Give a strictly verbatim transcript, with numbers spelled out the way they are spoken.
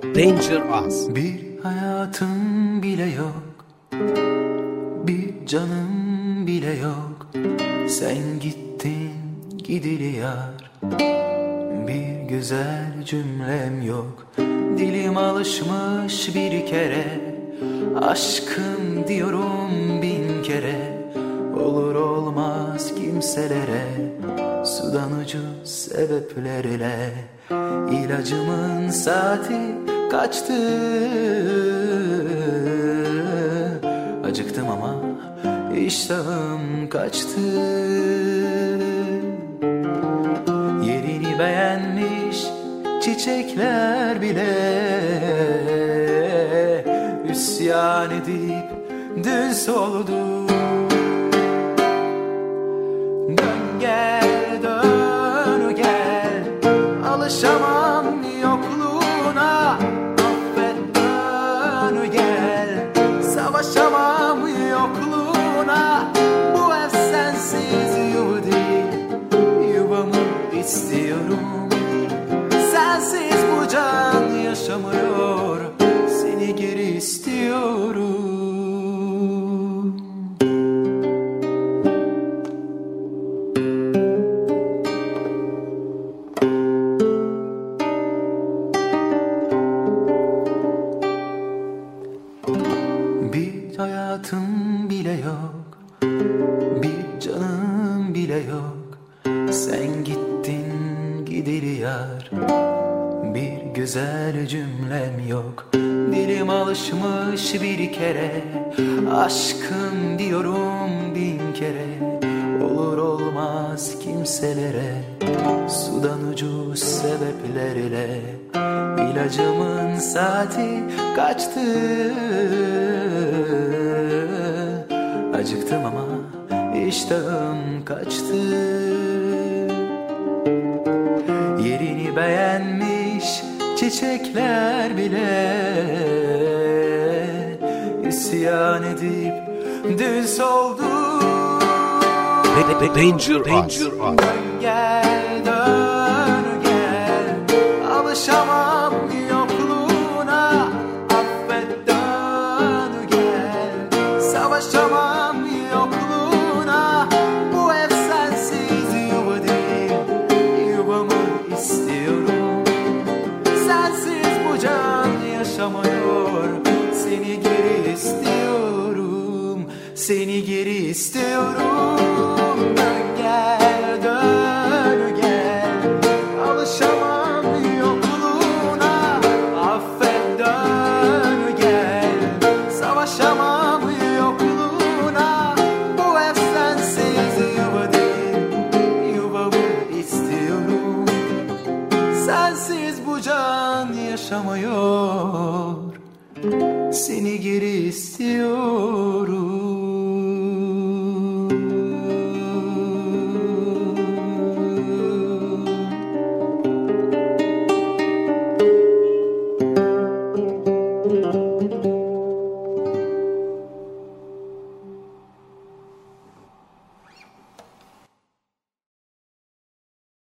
Danger Us. Bir hayatım bile yok, bir canım bile yok. Sen gittin gideli yar, bir güzel cümlem yok. Dilim alışmış bir kere, aşkım diyorum bin kere. Olur olmaz kimselere, sudan ucu sebeplerle. İlacımın saati kaçtı, acıktım ama iştahım kaçtı. Yerini beğenmiş çiçekler bile üsyan edip dün soldu. Dön gel, dön gel, alışamam yokluğuna. Affet, dön gel, savaşamam yokluğuna. Bu ev sensiz yuva değil, yuvamı istiyorum. Sensiz bu can yaşamıyor, seni geri istiyorum. Bir hayatım bile yok, bir canım bile yok. Sen gittin gideli yar, bir güzel cümlem yok. Dilim alışmış bir kere, aşkım diyorum bin kere. Olur olmaz kimselere, sudan ucu sebeplerle. İlacımın saati kaçtı, acıktım ama iştahım kaçtı. Yerini beğenmiş çiçekler bile isyan edip dün soldu. Danger, Danger Us. Dön gel, dön gel, alışamam yokluğuna. Affet, dön gel, savaşamam yokluğuna. Bu ev sensiz yuva değil, yuvamı istiyorum. Sensiz bu can yaşamıyor, seni geri istiyorum. Seni geri istiyorum. Dön gel, dön gel, alışamam yokluğuna. Affet, dön gel, savaşamam yokluğuna. Bu ev sensiz yuva değil, yuvamı istiyorum. Sensiz bu can yaşamıyor, seni geri istiyorum.